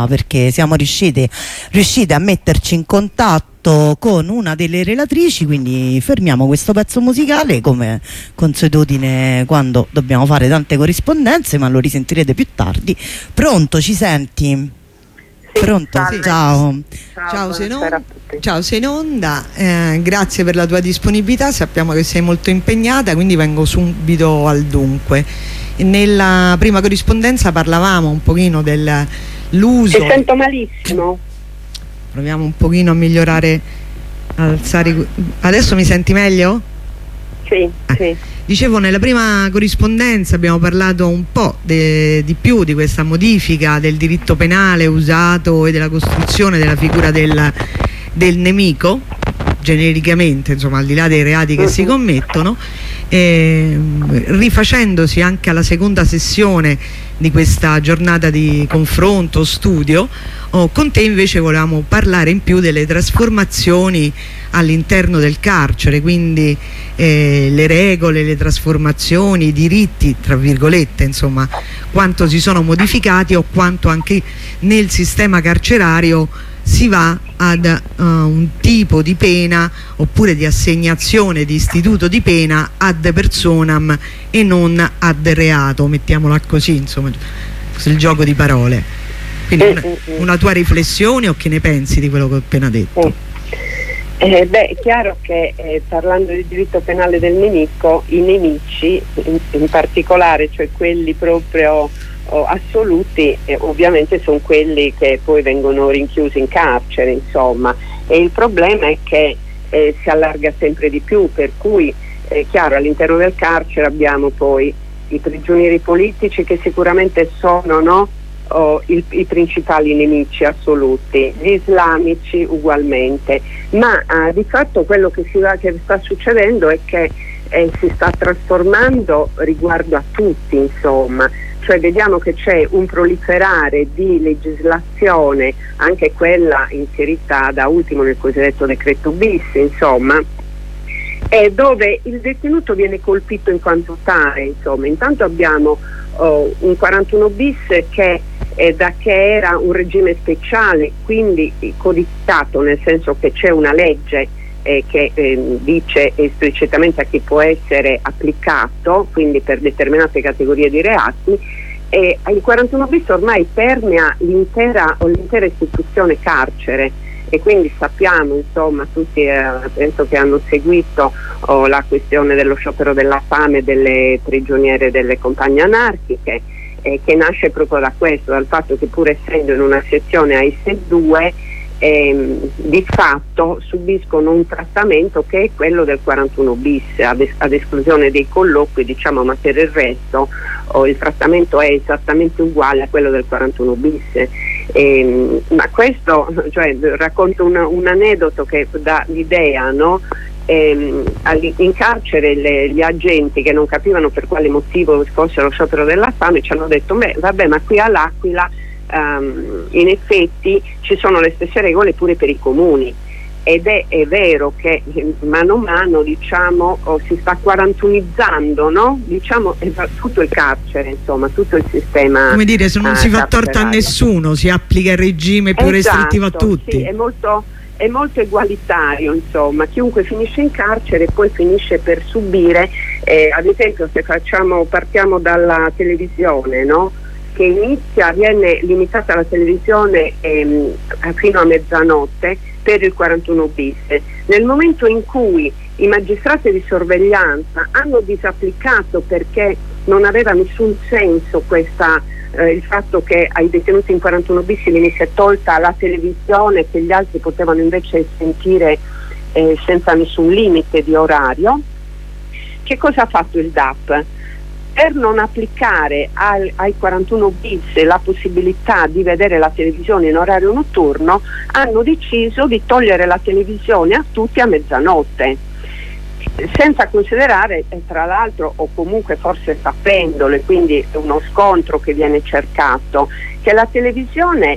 perché siamo riuscite a metterci in contatto con una delle relatrici, quindi fermiamo questo pezzo musicale come consuetudine quando dobbiamo fare tante corrispondenze, ma lo risentirete più tardi. Pronto, ci senti? Sì, pronto? sì. Ciao, sei in onda. Grazie per la tua disponibilità, sappiamo che sei molto impegnata, quindi vengo subito al dunque. Nella prima corrispondenza parlavamo un pochino dell'uso. Ti sento malissimo. Proviamo un pochino a migliorare, adesso mi senti meglio? Sì, sì. Dicevo, nella prima corrispondenza abbiamo parlato un po' di più di questa modifica del diritto penale usato e della costruzione della figura del nemico, genericamente, insomma, al di là dei reati che si commettono, rifacendosi anche alla seconda sessione di questa giornata di confronto, studio. Con te invece volevamo parlare in più delle trasformazioni all'interno del carcere, quindi le regole, le trasformazioni, i diritti, tra virgolette, insomma, quanto si sono modificati o quanto anche nel sistema carcerario si va ad un tipo di pena oppure di assegnazione di istituto di pena ad personam e non ad reato, mettiamola così, insomma, il gioco di parole. Quindi una tua riflessione o che ne pensi di quello che ho appena detto? Beh, è chiaro che parlando di diritto penale del nemico, i nemici in particolare, cioè quelli proprio assoluti, ovviamente sono quelli che poi vengono rinchiusi in carcere, insomma, e il problema è che si allarga sempre di più, per cui chiaro, all'interno del carcere abbiamo poi i prigionieri politici che sicuramente sono i principali nemici assoluti, gli islamici ugualmente, ma di fatto quello che sta succedendo è che si sta trasformando riguardo a tutti, insomma, cioè vediamo che c'è un proliferare di legislazione, anche quella inserita da ultimo nel cosiddetto decreto bis, insomma, dove il detenuto viene colpito in quanto tale, insomma. Intanto abbiamo un 41 bis che era un regime speciale, quindi codificato, nel senso che c'è una legge che dice esplicitamente a chi può essere applicato, quindi per determinate categorie di reati, e il 41 bis ormai permea l'intera istituzione carcere, e quindi sappiamo, insomma, tutti penso che hanno seguito la questione dello sciopero della fame delle prigioniere delle compagne anarchiche, che nasce proprio da questo, dal fatto che pur essendo in una sezione AS2 di fatto subiscono un trattamento che è quello del 41 bis, ad esclusione dei colloqui, diciamo, ma per il resto il trattamento è esattamente uguale a quello del 41 bis. Ma questo, cioè, racconto un aneddoto che dà l'idea, no? In carcere gli agenti, che non capivano per quale motivo fosse lo sciopero della fame, ci hanno detto: beh, vabbè, ma qui all'Aquila in effetti ci sono le stesse regole pure per i comuni, ed è vero che mano a mano, diciamo, si sta quarantunizzando, no? Diciamo, tutto il carcere, insomma, tutto il sistema, come dire, se non si fa torto a nessuno, si applica il regime più restrittivo a tutti. Sì, è molto egualitario, insomma, chiunque finisce in carcere poi finisce per subire, ad esempio, se partiamo dalla televisione, no? Che viene limitata la televisione fino a mezzanotte per il 41 bis. Nel momento in cui i magistrati di sorveglianza hanno disapplicato, perché non aveva nessun senso il fatto che ai detenuti in 41 bis venisse tolta la televisione, che gli altri potevano invece sentire senza nessun limite di orario, che cosa ha fatto il DAP? Per non applicare ai 41 bis la possibilità di vedere la televisione in orario notturno, hanno deciso di togliere la televisione a tutti a mezzanotte, senza considerare, tra l'altro, o comunque forse sapendolo, e quindi uno scontro che viene cercato, che la televisione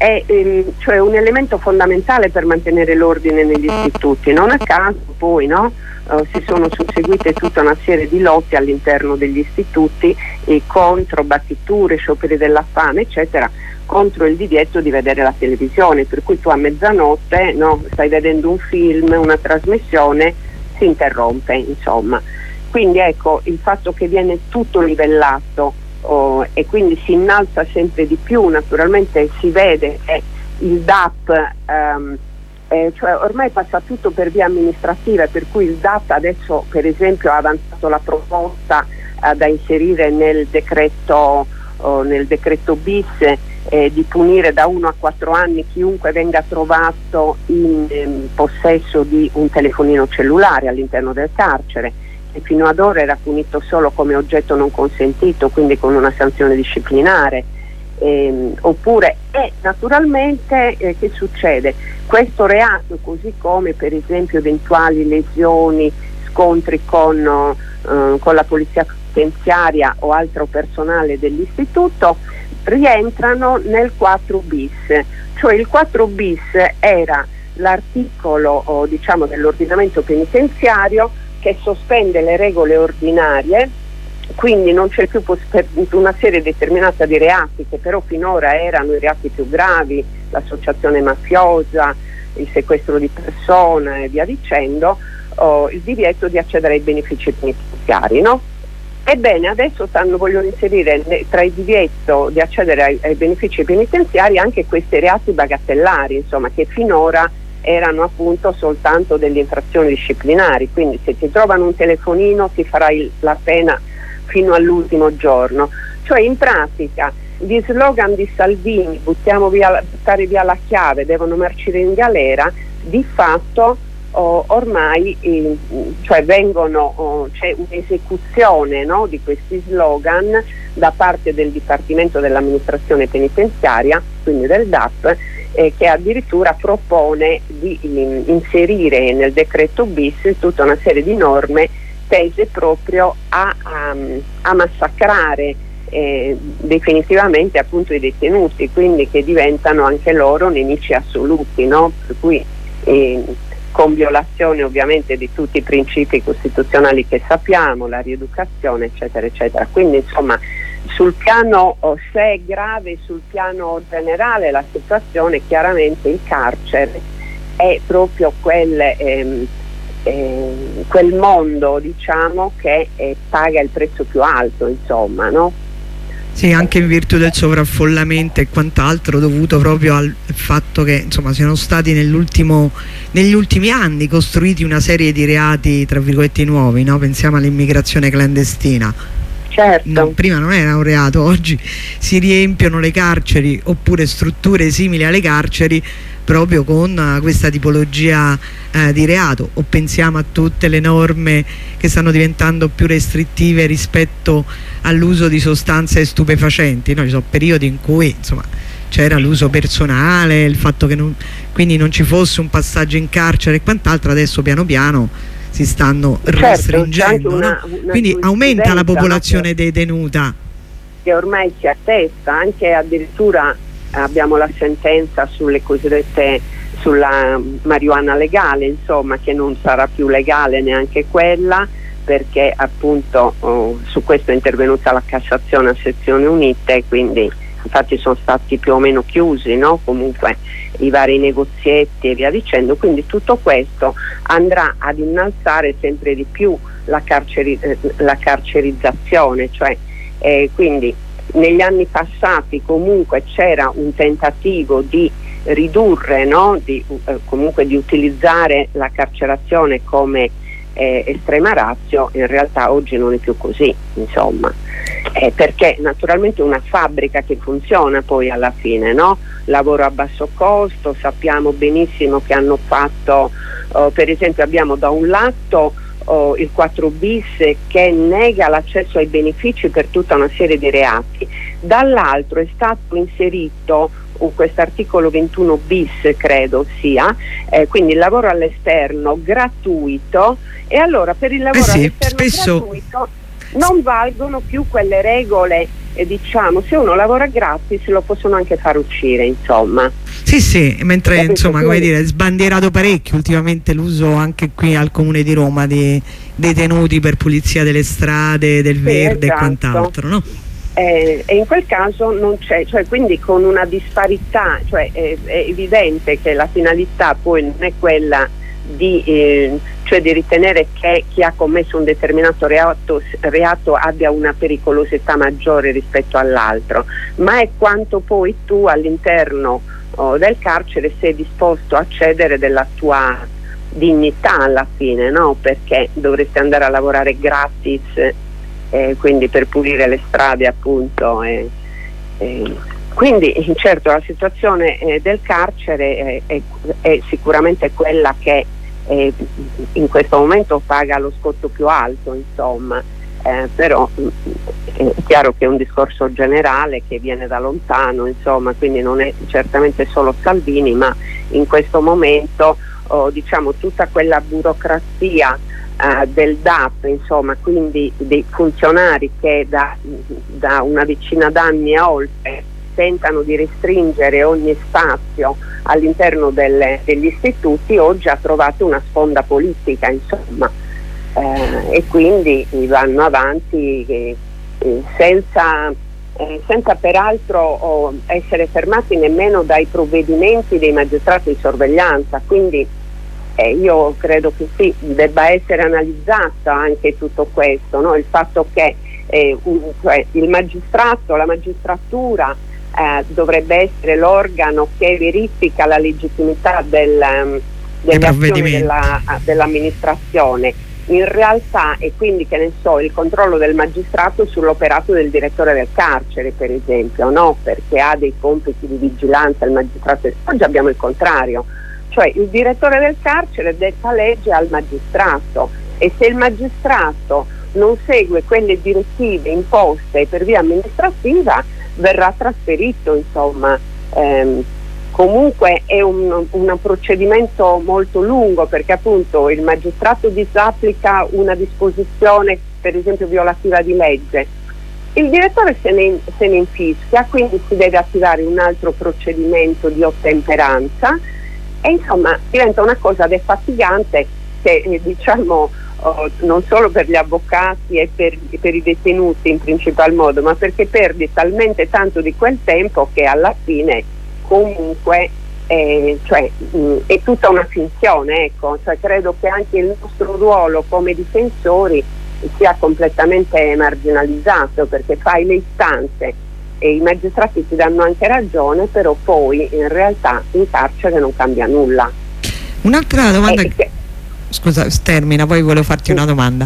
è cioè un elemento fondamentale per mantenere l'ordine negli istituti. Non a caso poi si sono susseguite tutta una serie di lotte all'interno degli istituti contro battiture, scioperi della fame, eccetera, contro il divieto di vedere la televisione, per cui tu a mezzanotte stai vedendo un film, una trasmissione, si interrompe, insomma. Quindi ecco, il fatto che viene tutto livellato e quindi si innalza sempre di più, naturalmente si vede che il DAP cioè ormai passa tutto per via amministrativa, per cui il DAP adesso per esempio ha avanzato la proposta da inserire nel decreto bis di punire da 1 a 4 anni chiunque venga trovato in possesso di un telefonino cellulare all'interno del carcere, che fino ad ora era punito solo come oggetto non consentito, quindi con una sanzione disciplinare. Oppure naturalmente che succede? Questo reato, così come per esempio eventuali lesioni, scontri con la polizia penitenziaria o altro personale dell'istituto, rientrano nel 4 bis, cioè il 4 bis era l'articolo dell'ordinamento penitenziario che sospende le regole ordinarie, quindi non c'è più per una serie determinata di reati che però finora erano i reati più gravi, l'associazione mafiosa, il sequestro di persona e via dicendo, il divieto di accedere ai benefici penitenziari, Ebbene, adesso vogliono inserire tra il divieto di accedere ai benefici penitenziari anche questi reati bagatellari, insomma, che finora erano appunto soltanto delle infrazioni disciplinari, quindi se ti trovano un telefonino ti farai la pena fino all'ultimo giorno. Cioè in pratica gli slogan di Salvini, buttare via la chiave, devono marcire in galera, di fatto ormai c'è un'esecuzione di questi slogan da parte del Dipartimento dell'Amministrazione Penitenziaria, quindi del DAP, che addirittura propone di inserire nel decreto bis tutta una serie di norme tese proprio a massacrare definitivamente appunto i detenuti, quindi che diventano anche loro nemici assoluti, per cui con violazione ovviamente di tutti i principi costituzionali che sappiamo, la rieducazione eccetera eccetera. Quindi insomma sul piano se è grave, sul piano generale la situazione, chiaramente il carcere è proprio quel mondo che paga il prezzo più alto, insomma, Sì, anche in virtù del sovraffollamento e quant'altro, dovuto proprio al fatto che insomma siano stati negli ultimi anni costruiti una serie di reati tra virgolette nuovi, pensiamo all'immigrazione clandestina. Certo. Prima non era un reato, oggi si riempiono le carceri oppure strutture simili alle carceri proprio con questa tipologia di reato, o pensiamo a tutte le norme che stanno diventando più restrittive rispetto all'uso di sostanze stupefacenti, ci sono periodi in cui insomma c'era l'uso personale, il fatto che quindi non ci fosse un passaggio in carcere e quant'altro, adesso piano piano si stanno restringendo, quindi aumenta la popolazione detenuta, che ormai si attesta, anche addirittura abbiamo la sentenza sulle sulla marijuana legale, insomma, che non sarà più legale neanche quella, perché appunto su questo è intervenuta la Cassazione a sezioni unite, quindi infatti sono stati più o meno chiusi comunque i vari negozietti e via dicendo, quindi tutto questo andrà ad innalzare sempre di più la carcerizzazione, cioè quindi negli anni passati comunque c'era un tentativo di ridurre, comunque di utilizzare la carcerazione come estrema ratio. In realtà oggi non è più così, insomma, perché naturalmente una fabbrica che funziona poi alla fine, lavoro a basso costo, sappiamo benissimo che hanno fatto per esempio abbiamo da un lato il 4 bis che nega l'accesso ai benefici per tutta una serie di reati, dall'altro è stato inserito quest'articolo 21 bis credo sia, quindi il lavoro all'esterno gratuito, e allora per il lavoro all'esterno gratuito non valgono più quelle regole diciamo, se uno lavora gratis lo possono anche far uscire, insomma. Sì, mentre insomma, come dire, è sbandierato parecchio ultimamente l'uso anche qui al Comune di Roma di detenuti per pulizia delle strade, del verde, esatto, e quant'altro, no? E in quel caso non c'è, cioè, quindi con una disparità, cioè è evidente che la finalità poi non è quella cioè di ritenere che chi ha commesso un determinato reato abbia una pericolosità maggiore rispetto all'altro, ma è quanto poi tu all'interno del carcere sei disposto a cedere della tua dignità alla fine, no? Perché dovresti andare a lavorare gratis, quindi per pulire le strade, appunto, quindi certo la situazione del carcere è sicuramente quella che in questo momento paga lo scotto più alto, insomma, però è chiaro che è un discorso generale che viene da lontano, insomma, quindi non è certamente solo Salvini, ma in questo momento diciamo tutta quella burocrazia del DAP, insomma, quindi dei funzionari che da una decina d'anni e oltre tentano di restringere ogni spazio all'interno degli istituti, oggi ha trovato una sponda politica, insomma, e quindi vanno avanti senza peraltro essere fermati nemmeno dai provvedimenti dei magistrati di sorveglianza, quindi io credo che sì, debba essere analizzato anche tutto questo, no? Il fatto che cioè il magistrato, la magistratura dovrebbe essere l'organo che verifica la legittimità delle azioni dell'amministrazione, in realtà, e quindi che ne so, il controllo del magistrato sull'operato del direttore del carcere, per esempio, no? Perché ha dei compiti di vigilanza il magistrato. Oggi abbiamo il contrario, cioè il direttore del carcere detta legge al magistrato, e se il magistrato non segue quelle direttive imposte per via amministrativa verrà trasferito, insomma. Comunque è un procedimento molto lungo, perché appunto il magistrato disapplica una disposizione, per esempio violativa di legge, il direttore se ne infischia, quindi si deve attivare un altro procedimento di ottemperanza, e insomma diventa una cosa defatigante che diciamo non solo per gli avvocati e per i detenuti in principal modo, ma perché perdi talmente tanto di quel tempo che alla fine comunque è tutta una finzione, ecco. Cioè, credo che anche il nostro ruolo come difensori sia completamente marginalizzato, perché fai le istanze e i magistrati ti danno anche ragione, però poi in realtà in carcere non cambia nulla. Un'altra domanda scusa, termina, poi volevo farti una domanda.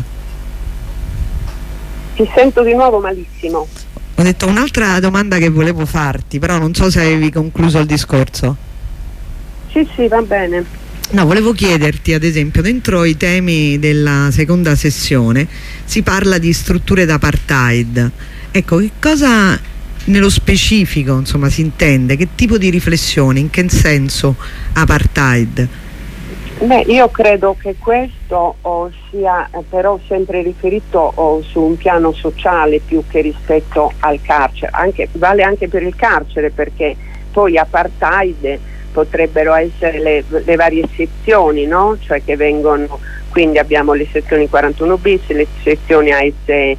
Ti sento di nuovo malissimo. Ho detto un'altra domanda che volevo farti, però non so se avevi concluso il discorso. Sì, va bene. No, volevo chiederti, ad esempio, dentro i temi della seconda sessione si parla di strutture d'apartheid. Ecco, che cosa nello specifico, insomma, si intende? Che tipo di riflessione? In che senso apartheid? Beh, io credo che questo sia però sempre riferito su un piano sociale più che rispetto al carcere, vale anche per il carcere, perché poi apartheid potrebbero essere le varie sezioni, no? Cioè che vengono, quindi abbiamo le sezioni 41 bis, le sezioni AS1,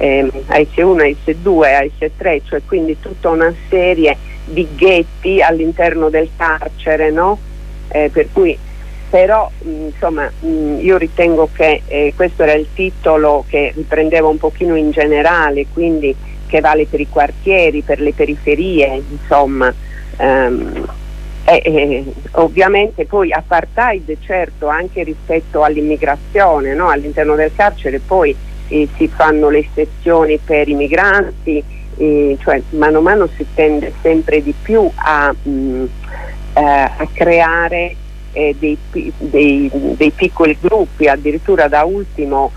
AS2, AS3, cioè quindi tutta una serie di ghetti all'interno del carcere, no? Per cui però insomma io ritengo che questo era il titolo che riprendeva un pochino in generale, quindi che vale per i quartieri, per le periferie, insomma, ovviamente poi apartheid certo anche rispetto all'immigrazione, no? All'interno del carcere poi si fanno le sezioni per i migranti, cioè mano a mano si tende sempre di più a creare dei piccoli gruppi, addirittura da ultimo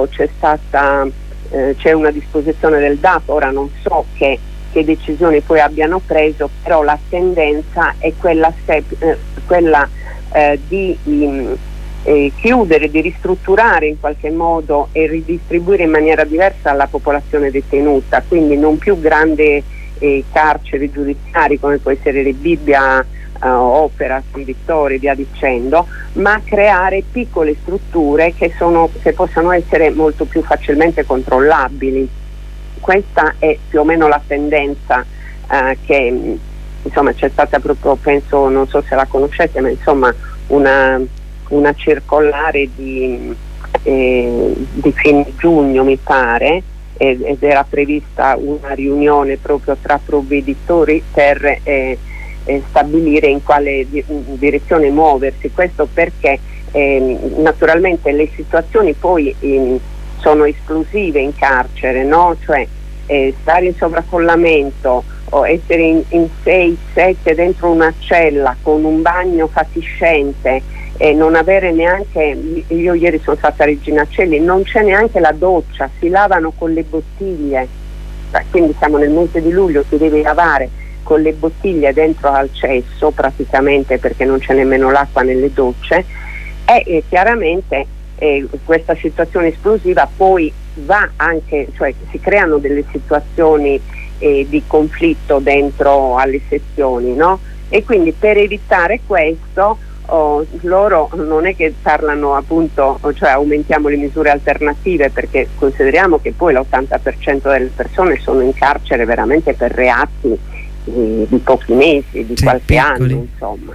c'è una disposizione del DAP, ora non so che decisioni poi abbiano preso, però la tendenza è quella di chiudere, di ristrutturare in qualche modo e ridistribuire in maniera diversa la popolazione detenuta, quindi non più grandi carceri giudiziari come può essere le Bibbia, Opera, San Vittore e via dicendo, ma creare piccole strutture che possano essere molto più facilmente controllabili. Questa è più o meno la tendenza che insomma c'è stata proprio, penso, non so se la conoscete, ma insomma una circolare di fine giugno mi pare, ed era prevista una riunione proprio tra provveditori per stabilire in quale direzione muoversi. Questo perché naturalmente le situazioni poi sono esplosive in carcere, no? Cioè stare in sovraffollamento o essere in 6-7 dentro una cella con un bagno fatiscente e non avere neanche, io ieri sono stata a Regina Coeli, non c'è neanche la doccia, si lavano con le bottiglie, quindi siamo nel mese di luglio, si deve lavare con le bottiglie dentro al cesso praticamente, perché non c'è nemmeno l'acqua nelle docce, e chiaramente questa situazione esplosiva poi va anche, cioè si creano delle situazioni di conflitto dentro alle sezioni, no? E quindi per evitare questo loro non è che parlano appunto, cioè aumentiamo le misure alternative, perché consideriamo che poi l'80% delle persone sono in carcere veramente per reati di pochi mesi, di qualche anno, insomma.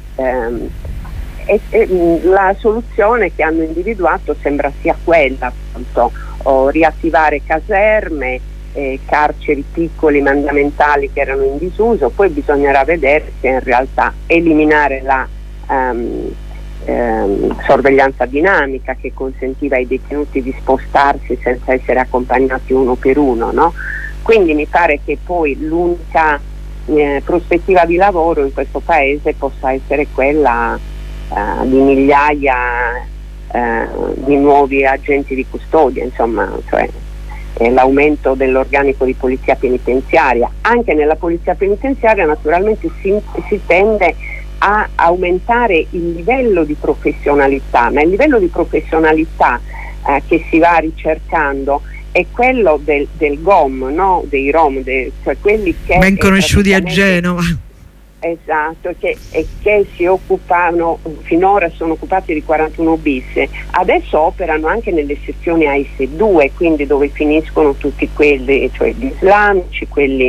La soluzione che hanno individuato sembra sia quella, appunto, riattivare caserme, carceri piccoli mandamentali che erano in disuso. Poi bisognerà vedere se in realtà eliminare la sorveglianza dinamica che consentiva ai detenuti di spostarsi senza essere accompagnati uno per uno, no? Quindi mi pare che poi l'unica prospettiva di lavoro in questo paese possa essere quella di migliaia di nuovi agenti di custodia, insomma, cioè l'aumento dell'organico di polizia penitenziaria. Anche nella polizia penitenziaria naturalmente si tende a aumentare il livello di professionalità, ma il livello di professionalità che si va ricercando è quello del GOM, no? Dei ROM, cioè quelli che ben conosciuti a Genova. Esatto, che si occupano, finora sono occupati di 41 bis, adesso operano anche nelle sezioni AS2, quindi dove finiscono tutti quelli, cioè gli islamici, quelli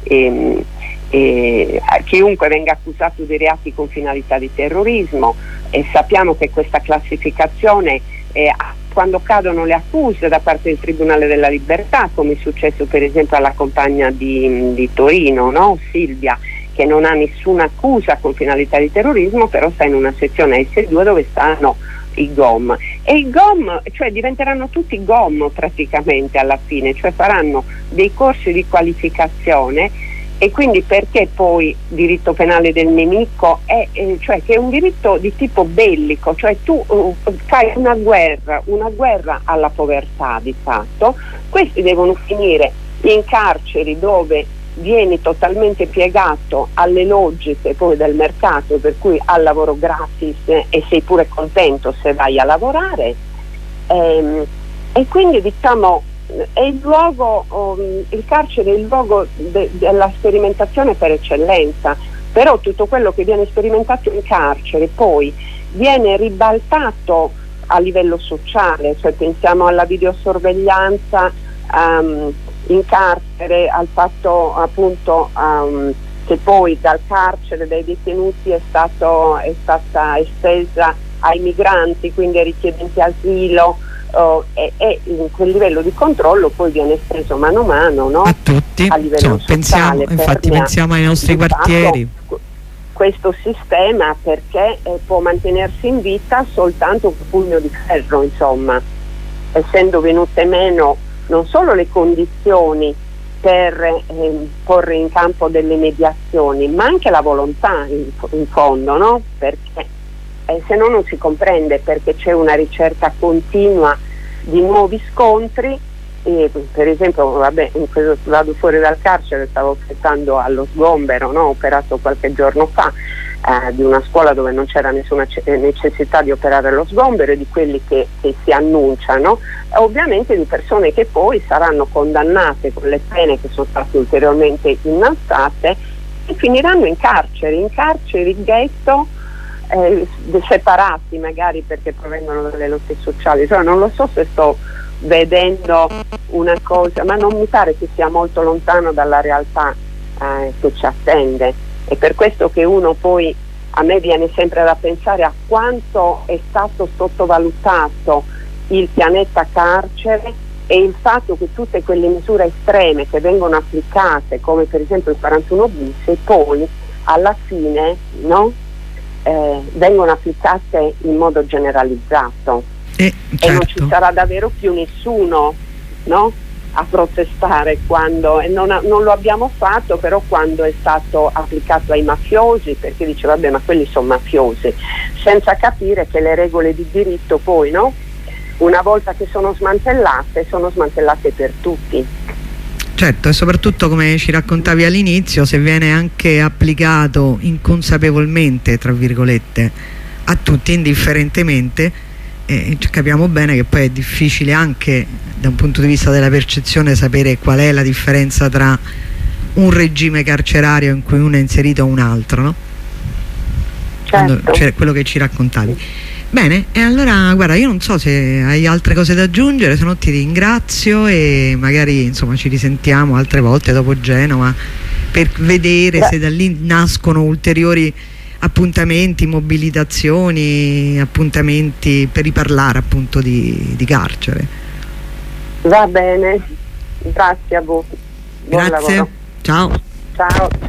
chiunque venga accusato di reati con finalità di terrorismo, e sappiamo che questa classificazione quando cadono le accuse da parte del Tribunale della Libertà, come è successo per esempio alla compagna di Torino, no? Silvia, che non ha nessuna accusa con finalità di terrorismo, però sta in una sezione S2 dove stanno i GOM, e i GOM, cioè diventeranno tutti GOM praticamente alla fine, cioè faranno dei corsi di qualificazione. E quindi perché poi diritto penale del nemico cioè che è un diritto di tipo bellico, cioè tu fai una guerra alla povertà di fatto. Questi devono finire in carceri dove vieni totalmente piegato alle logiche poi del mercato, per cui al lavoro gratis e sei pure contento se vai a lavorare, e quindi diciamo è il luogo, il carcere è il luogo della sperimentazione per eccellenza. Però tutto quello che viene sperimentato in carcere poi viene ribaltato a livello sociale, cioè pensiamo alla videosorveglianza in carcere, al fatto appunto che poi dal carcere dei detenuti è stata estesa ai migranti, quindi ai richiedenti asilo, e quel livello di controllo poi viene esteso mano a mano, no? A tutti, a livello sociale. Pensiamo ai nostri quartieri. Questo sistema perché può mantenersi in vita soltanto un pugno di ferro, insomma, essendo venute meno non solo le condizioni per porre in campo delle mediazioni, ma anche la volontà in fondo, no? Perché se no non si comprende perché c'è una ricerca continua di nuovi scontri. Per esempio, vado fuori dal carcere, stavo pensando allo sgombero, no? Operato qualche giorno fa, di una scuola dove non c'era nessuna necessità di operare lo sgombero, e di quelli che si annunciano, e ovviamente di persone che poi saranno condannate con le pene che sono state ulteriormente innalzate e finiranno in carceri ghetto, separati magari perché provengono dalle lotte sociali. Cioè, non lo so se sto vedendo una cosa, ma non mi pare che sia molto lontano dalla realtà che ci attende. È per questo che uno poi, a me viene sempre da pensare a quanto è stato sottovalutato il pianeta carcere, e il fatto che tutte quelle misure estreme che vengono applicate, come per esempio il 41 bis, poi alla fine vengono applicate in modo generalizzato, certo. E non ci sarà davvero più nessuno a protestare quando, e non lo abbiamo fatto però quando è stato applicato ai mafiosi, perché dice vabbè, ma quelli sono mafiosi, senza capire che le regole di diritto poi una volta che sono smantellate per tutti. Certo, e soprattutto, come ci raccontavi all'inizio, se viene anche applicato inconsapevolmente, tra virgolette, a tutti indifferentemente, capiamo bene che poi è difficile anche da un punto di vista della percezione sapere qual è la differenza tra un regime carcerario in cui uno è inserito o un altro, no? Certo. C'è quello che ci raccontavi. Bene, e allora guarda, io non so se hai altre cose da aggiungere, se no ti ringrazio e magari ci risentiamo altre volte dopo Genova per vedere se da lì nascono ulteriori appuntamenti, mobilitazioni, appuntamenti per riparlare appunto di carcere. Va bene, grazie a voi. Buon grazie, lavoro. Ciao. Ciao.